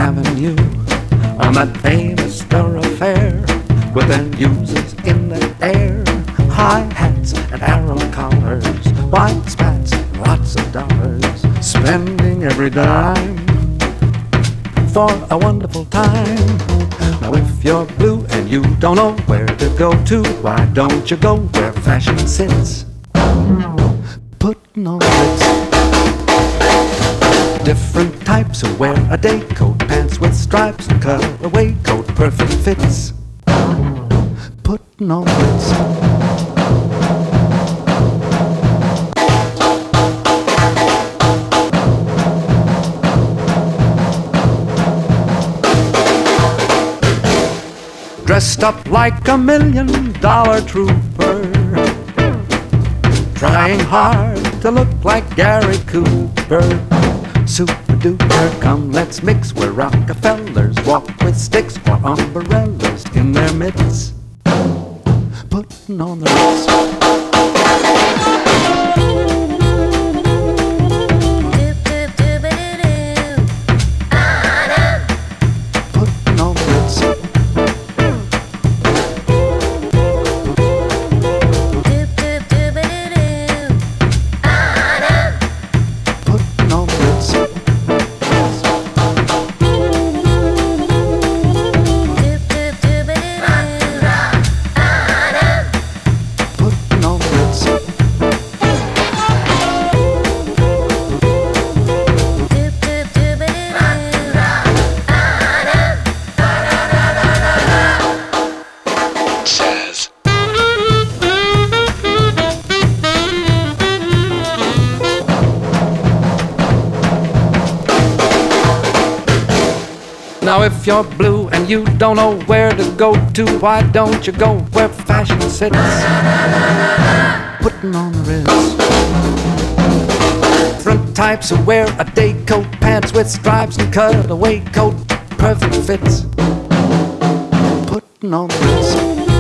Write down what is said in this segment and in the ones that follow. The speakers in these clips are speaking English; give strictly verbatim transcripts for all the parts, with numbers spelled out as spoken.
Avenue, on that famous thoroughfare, with end users in the air, high hats and arrow collars, white spats and lots of dollars, spending every dime for a wonderful time. Now if you're blue and you don't know where to go to, why don't you go where fashion sits, putting on Ritz. Different types who wear a day coat, pants with stripes and cutaway coat, perfect fits, putting on Ritz. Dressed up like a million dollar trooper, trying hard to look like Gary Cooper. Super duper, come let's mix where Rockefellers walk with sticks or umbrellas in their midst, putting on the Ritz. Now if you're blue and you don't know where to go to, why don't you go where fashion sits, putting on the Ritz. Different types who wear a day coat, pants with stripes and cutaway coat, perfect fits, putting on the Ritz.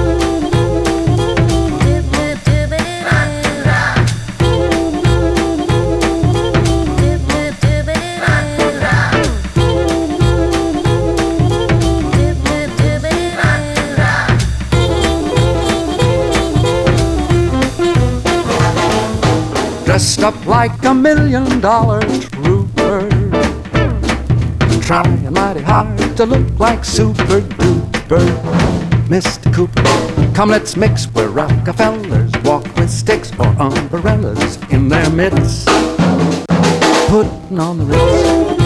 Dressed up like a million dollar trooper, trying mighty hard to look like super duper Mister Cooper. Come let's mix where Rockefellers walk with sticks or umbrellas in their midst, putting on the Ritz.